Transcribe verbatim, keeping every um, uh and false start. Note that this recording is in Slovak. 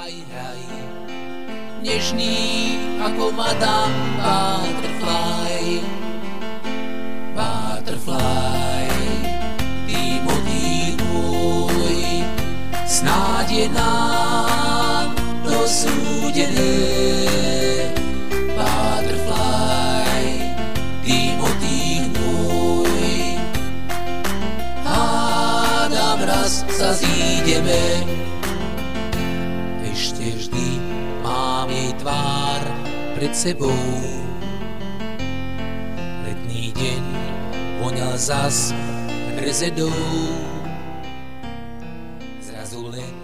Hraj, hraj, nežný ako Madame Butterfly. Butterfly, ty motýl môj, snáď je nám dosúdené. Butterfly, ty motýl môj, hádam raz sa zídeme. Ešte vždy mám jej tvár pred sebou. Letný deň voňal zas rezedou. Zrazu len